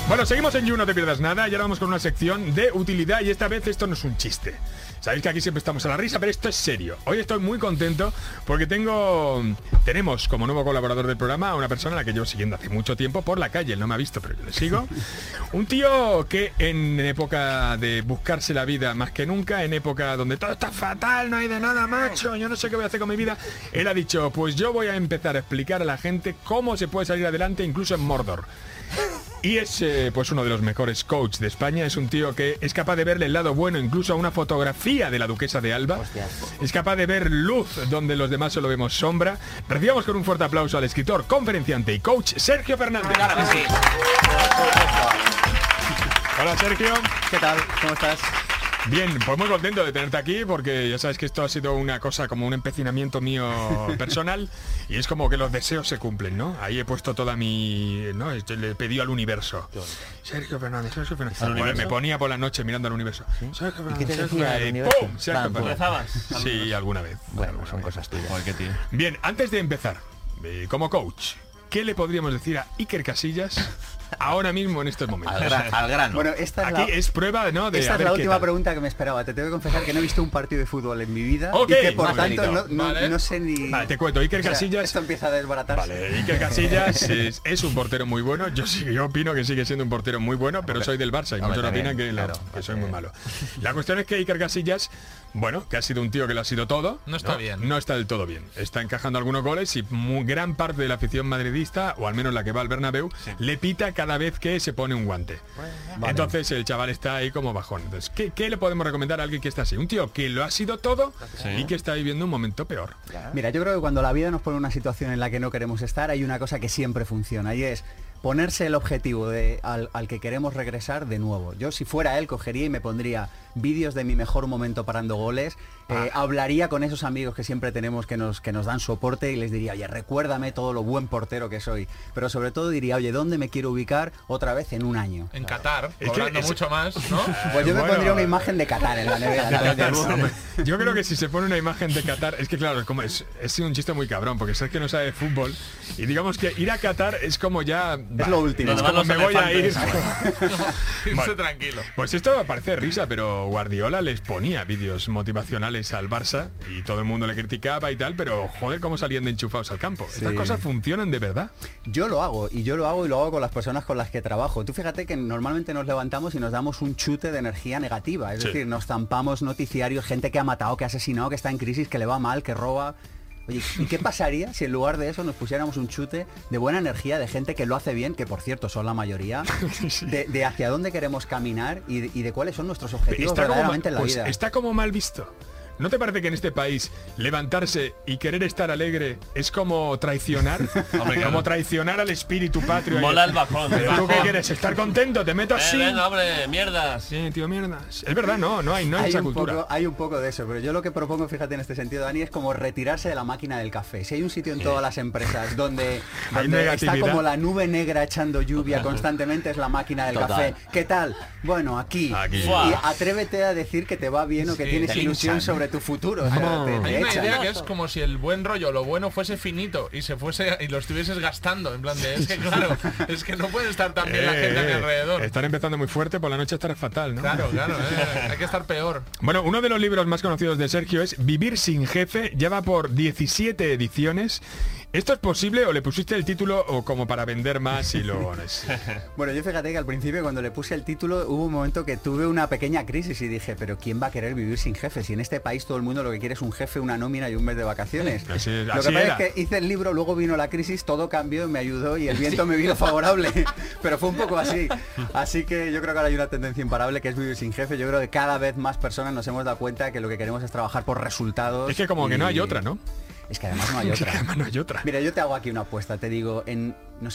Bueno, seguimos en You, no te pierdas nada. Y ahora vamos con una sección de utilidad. Y esta vez esto no es un chiste. Sabéis que aquí siempre estamos a la risa, pero esto es serio. Hoy estoy muy contento porque tenemos como nuevo colaborador del programa a una persona a la que llevo siguiendo hace mucho tiempo por la calle. Él no me ha visto, pero yo le sigo. Un tío que en época de buscarse la vida más que nunca, en época donde todo está fatal, no hay de nada, macho, yo no sé qué voy a hacer con mi vida, él ha dicho, pues yo voy a empezar a explicar a la gente cómo se puede salir adelante incluso en Mordor. Y es pues uno de los mejores coaches de España. Es un tío que es capaz de verle el lado bueno incluso a una fotografía de la duquesa de Alba. Hostias. Es capaz de ver luz donde los demás solo vemos sombra. Recibamos con un fuerte aplauso al escritor, conferenciante y coach Sergio Fernández. Claro que sí. Hola Sergio. ¿Qué tal? ¿Cómo estás? Bien, pues muy contento de tenerte aquí porque ya sabes que esto ha sido una cosa como un empecinamiento mío personal y es como que los deseos se cumplen, ¿no? Ahí he puesto toda mi... ¿no? Le pedí al universo. Sergio Fernández, Sergio Fernández. Bueno, me ponía por la noche mirando al universo. ¿Sí? Sergio Fernández, ¿Y qué te Sergio decía Fernández, el universo? ¡pum! Sergio Fernández. ¿Rezabas? Sí, alguna vez. Bueno, son cosas tuyas. Joder, qué tío. Bien, antes de empezar, como coach, ¿qué le podríamos decir a Iker Casillas ahora mismo en estos momentos? Al grano. Bueno, esta es Aquí es prueba, ¿no? esta es la qué última tal. pregunta que me esperaba. Te tengo que confesar que no he visto un partido de fútbol en mi vida Ok, y que por vale, tanto vale. no sé ni... Vale, te cuento, Iker O sea, Casillas... esto empieza a desbaratarse. Vale, Iker Casillas es un portero muy bueno. Yo opino que sigue siendo un portero muy bueno, pero soy del Barça y muchos opinan que soy muy malo. La cuestión es que Iker Casillas, bueno, que ha sido un tío que lo ha sido todo. No está bien. No está del todo bien. Está encajando algunos goles y gran parte de la afición madridista, o al menos la que va al Bernabéu, le pita cada vez que se pone un guante. Vale. Entonces el chaval está ahí como bajón. Entonces, ¿qué le podemos recomendar a alguien que está así? Un tío que lo ha sido todo y que está viviendo un momento peor. Mira, yo creo que cuando la vida nos pone en una situación en la que no queremos estar, hay una cosa que siempre funciona y es ponerse el objetivo al que queremos regresar de nuevo. Yo si fuera él cogería y me pondría vídeos de mi mejor momento parando goles, hablaría con esos amigos que siempre tenemos que nos dan soporte y les diría, oye, recuérdame todo lo buen portero que soy, pero sobre todo diría, oye, ¿dónde me quiero ubicar otra vez en un año? En Qatar, cobrando mucho más, ¿no? Pues yo me pondría una imagen de Qatar en la nevera. Yo creo que si se pone una imagen de Qatar, es que claro, es un chiste muy cabrón, porque sabes que no sabe de fútbol y digamos que ir a Qatar es como ya... Es lo último. Es como me voy a ir. Irse tranquilo. Pues esto parece risa, pero Guardiola les ponía vídeos motivacionales al Barça y todo el mundo le criticaba y tal, pero joder, cómo salían de enchufados al campo. Estas cosas funcionan de verdad. Yo lo hago y lo hago con las personas con las que trabajo. Tú fíjate que normalmente nos levantamos y nos damos un chute de energía negativa, es decir, nos zampamos noticiarios, gente que ha matado, que ha asesinado, que está en crisis, que le va mal, que roba. Oye, ¿y qué pasaría si en lugar de eso nos pusiéramos un chute de buena energía de gente que lo hace bien, que por cierto son la mayoría, de hacia dónde queremos caminar y de cuáles son nuestros objetivos verdaderamente en la vida? Está como mal visto. ¿No te parece que en este país levantarse y querer estar alegre es como traicionar? Hombre, como traicionar al espíritu patrio. Mola el bajón. ¿Pero tú qué quieres? ¿Estar contento? ¿Te meto así? Venga, hombre, mierdas. Sí, tío, mierdas. Es verdad, no hay esa cultura. Hay un poco de eso, pero yo lo que propongo, fíjate en este sentido, Dani, es como retirarse de la máquina del café. Si hay un sitio en todas las empresas donde está como la nube negra echando lluvia constantemente, es la máquina del café. ¿Qué tal? Bueno, aquí. Y atrévete a decir que te va bien o que tienes ilusión sobre tu futuro. O sea, Hay una idea que es como si el buen rollo, lo bueno fuese finito y se fuese y lo estuvieses gastando. En plan de, es que claro, es que no puede estar tan bien la gente a mi alrededor. Estar empezando muy fuerte, por la noche estará fatal, ¿no? Claro, hay que estar peor. Bueno, uno de los libros más conocidos de Sergio es Vivir sin jefe, ya va por 17 ediciones. ¿Esto es posible o le pusiste el título o como para vender más y luego no es? Bueno, yo fíjate que al principio cuando le puse el título hubo un momento que tuve una pequeña crisis y dije, pero ¿quién va a querer vivir sin jefe? Si en este país todo el mundo lo que quiere es un jefe, una nómina y un mes de vacaciones. Lo que pasa es que hice el libro, luego vino la crisis, todo cambió, me ayudó y el viento me vino favorable. Pero fue un poco así. Así que yo creo que ahora hay una tendencia imparable que es vivir sin jefe. Yo creo que cada vez más personas nos hemos dado cuenta que lo que queremos es trabajar por resultados. Es que como que no hay otra, ¿no? Es que además no hay otra. Mira, yo te hago aquí una apuesta, te digo, en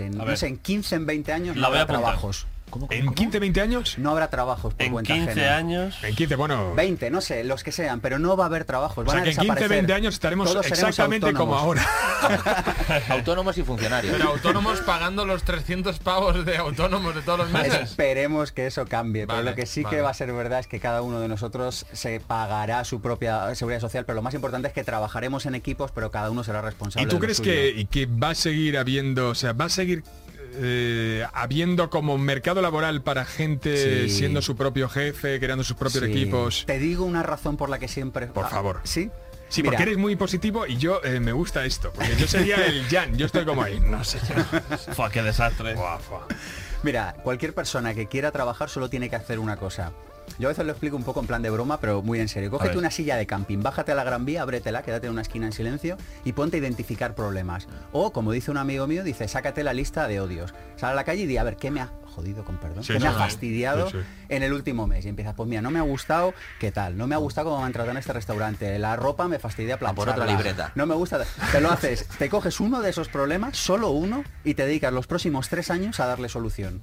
15, en 20 años no habrá trabajos. ¿En 15, 20 años? No habrá trabajos por cuenta ajena. En 15 años. En 15, bueno... 20, no sé, los que sean, pero no va a haber trabajos. O sea, que en 15, 20 años estaremos exactamente como ahora. Autónomos y funcionarios. Pero autónomos pagando los 300 pavos de autónomos de todos los meses. Esperemos que eso cambie, pero lo que sí que va a ser verdad es que cada uno de nosotros se pagará su propia seguridad social, pero lo más importante es que trabajaremos en equipos, pero cada uno será responsable. ¿Y tú crees que va a seguir habiendo, o sea, va a seguir habiendo como mercado laboral para gente siendo su propio jefe, creando sus propios equipos. Te digo una razón por la que siempre... Por favor. ¿Sí? Sí, Mira, porque eres muy positivo y yo me gusta esto. Porque yo sería el Jan, yo estoy como ahí. No sé yo. Fua, qué desastre. Mira, cualquier persona que quiera trabajar solo tiene que hacer una cosa. Yo a veces lo explico un poco en plan de broma, pero muy en serio. Cógete una silla de camping, bájate a la Gran Vía, ábretela, quédate en una esquina en silencio y ponte a identificar problemas. O, como dice un amigo mío, dice, sácate la lista de odios. Sal a la calle y di, a ver, ¿qué me ha jodido, con perdón? ¿Qué me ha fastidiado en el último mes? Y empiezas, pues mira, no me ha gustado, ¿qué tal? No me ha gustado cómo me han tratado en este restaurante. La ropa me fastidia plancharla. Por otra libreta. No me gusta. Te lo haces, te coges uno de esos problemas, solo uno, y te dedicas los próximos 3 años a darle solución.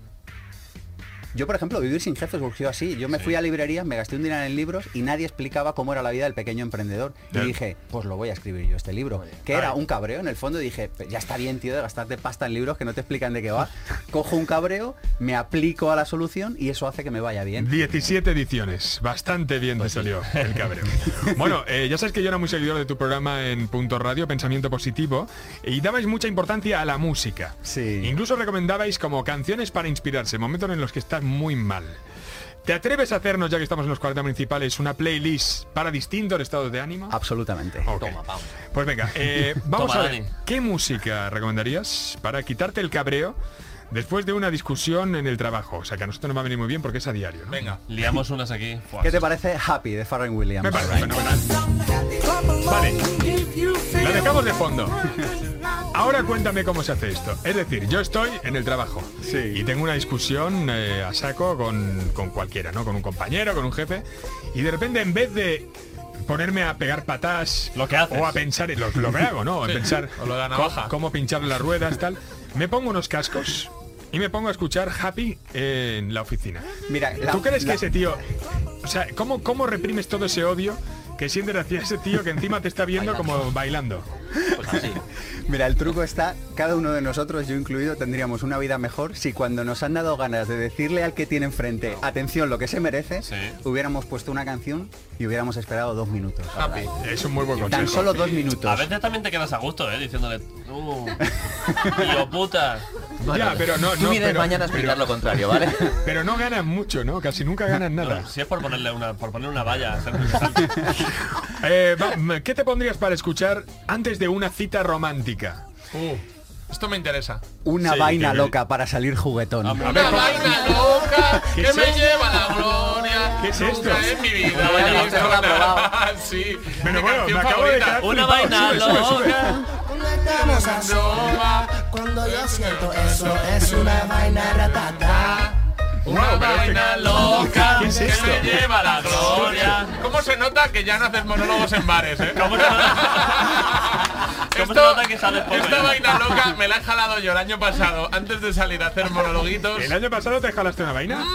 Yo, por ejemplo, Vivir sin Jefe surgió así. Yo me fui a librerías, me gasté un dinero en libros y nadie explicaba cómo era la vida del pequeño emprendedor. Y dije, pues lo voy a escribir yo, este libro. Que era un cabreo, en el fondo dije, ya está bien, tío, de gastarte pasta en libros que no te explican de qué va. Cojo un cabreo, me aplico a la solución y eso hace que me vaya bien. 17 ediciones. Bastante bien te salió el cabreo. Bueno, ya sabes que yo era muy seguidor de tu programa en Punto Radio, Pensamiento Positivo, y dabais mucha importancia a la música. Sí. Incluso recomendabais como canciones para inspirarse, momentos en los que estás muy mal. ¿Te atreves a hacernos, ya que estamos en los 40 principales, una playlist para distintos estados de ánimo? Absolutamente. Okay. Toma, vamos. Pues venga, vamos Toma, a ver, Dani. ¿qué música recomendarías para quitarte el cabreo después de una discusión en el trabajo? O sea, que a nosotros nos va a venir muy bien porque es a diario, ¿no? Venga. Liamos unas aquí. Fua. ¿Qué te parece Happy de Pharrell Williams? Me parece fenomenal. Vale, la dejamos de fondo. Ahora cuéntame cómo se hace esto. Es decir, yo estoy en el trabajo y tengo una discusión a saco con cualquiera, ¿no? Con un compañero, con un jefe, y de repente en vez de ponerme a pegar patas Lo que haces. o a pensar en lo que hago, ¿no? A pensar o lo de la navaja. cómo pinchar las ruedas, tal, me pongo unos cascos y me pongo a escuchar Happy en la oficina. Mira, ¿Tú crees que ese tío, o sea, cómo reprimes todo ese odio que sientes hacia ese tío que encima te está viendo como bailando? Pues así. Mira, el truco está, cada uno de nosotros, yo incluido, tendríamos una vida mejor si cuando nos han dado ganas de decirle al que tiene enfrente, atención, lo que se merece, hubiéramos puesto una canción y hubiéramos esperado 2 minutos. Happy. Es un muy buen consejo. Tan solo 2 minutos. A veces también te quedas a gusto, diciéndole, tío puta. Ya, pero no, Tú vienes mañana a explicar lo contrario, ¿vale? pero no ganas mucho, ¿no? Casi nunca ganas nada. No, si es por ponerle una valla. ¿Qué te pondrías para escuchar antes de una cita romántica? Esto me interesa. Una Sí, vaina que- loca para salir juguetón. Una vaina loca ¿Qué que es me esto? lleva a la gloria. ¿Qué es Nunca esto? en mi vida Una vaina he loca, visto no la he probado. nada. Sí. Pero Mi bueno, canción me acabo de favorita. quedar Una flipado. vaina Sube, sube, sube. loca. Estamos a solas, cuando yo siento eso es una vaina ratata. Una Wow, pero vaina loca ¿Qué es que esto? me lleva a la gloria. ¿Cómo se nota que ya no haces monólogos en bares, eh? ¿Cómo se nota que sales por Esta ahí? vaina loca me la he jalado yo el año pasado antes de salir a hacer monologuitos. ¿El año pasado te jalaste una vaina?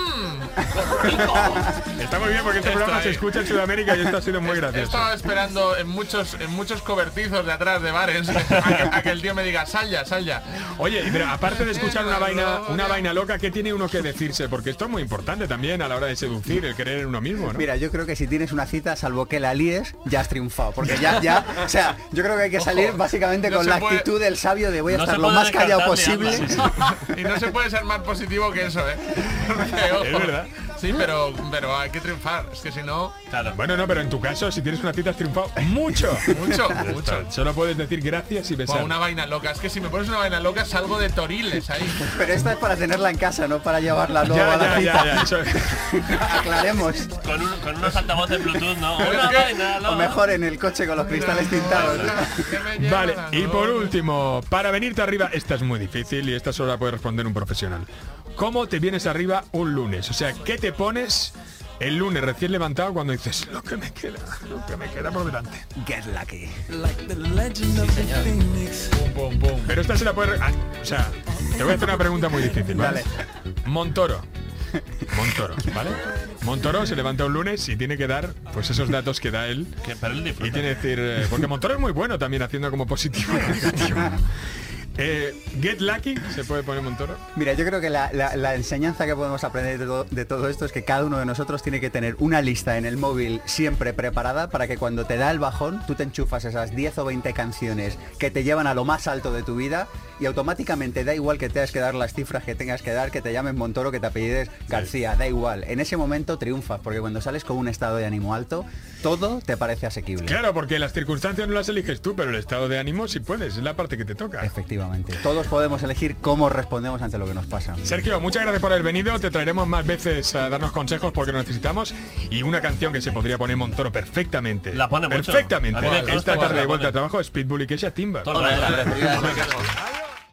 Está muy bien porque este Esto programa ahí. se escucha en Sudamérica y esto ha sido muy He gracioso. estado esperando en muchos cobertizos de atrás de bares a que el tío me diga, sal ya. Oye, pero aparte de escuchar una vaina loca, ¿qué tiene uno que decirse? Porque esto es muy importante también a la hora de seducir, el creer en uno mismo, ¿no? Mira, yo creo que si tienes una cita, salvo que la líes, ya has triunfado. Porque ya, o sea, yo creo que hay que salir básicamente no con se la puede- actitud del sabio de voy a No estar se lo puede más callado descartar ni posible. hablar. Y no se puede ser más positivo que eso, ¿eh? Porque, ojo, Es verdad. Sí, pero hay que triunfar. Es que si no, Claro. Bueno, no, pero en tu caso, si tienes una cita has triunfado mucho. mucho. Solo puedes decir gracias y besar. Buah, una vaina loca. Es que si me pones una vaina loca salgo de toriles ahí. Pero esta es para tenerla en casa, no para llevarla luego a la Ya, cita. ya, eso- Aclaremos. Con unos altavoces Bluetooth, ¿no? Pero Una es que- vaina O loca. mejor en el coche con los cristales tintados. Que me lleva Vale, la y por gloria. último, para venirte arriba, esta es muy difícil y esta solo la puede responder un profesional. ¿Cómo te vienes arriba un lunes? O sea, ¿qué te pones el lunes recién levantado cuando dices lo que me queda por delante? Get lucky. Pum, pum. Pero esta se la puede... o sea, te voy a hacer una pregunta muy difícil, ¿vale? Montoro, ¿vale? Montoro se levanta un lunes y tiene que dar pues esos datos que da él. Pero él Y disfruta. tiene que decir... porque Montoro es muy bueno también haciendo como positivo y negativo. Get Lucky, ¿se puede poner Montoro? Mira, yo creo que la enseñanza que podemos aprender de todo esto es que cada uno de nosotros tiene que tener una lista en el móvil siempre preparada para que cuando te da el bajón, tú te enchufas esas 10 o 20 canciones que te llevan a lo más alto de tu vida y automáticamente da igual que tengas que dar las cifras que tengas que dar, que te llames Montoro, que te apellides García, da igual. En ese momento triunfas, porque cuando sales con un estado de ánimo alto, todo te parece asequible. Claro, porque las circunstancias no las eliges tú, pero el estado de ánimo sí puedes, es la parte que te toca. Efectivamente. Todos podemos elegir cómo respondemos ante lo que nos pasa. Sergio, muchas gracias por haber venido. Te traeremos más veces a darnos consejos porque lo necesitamos. Y una canción que se podría poner Montoro perfectamente. La pone mucho. Perfectamente. A mí me consta Esta que tarde la de vuelta pone. a trabajo es Pitbull y Kesha Timber. Todo el rato.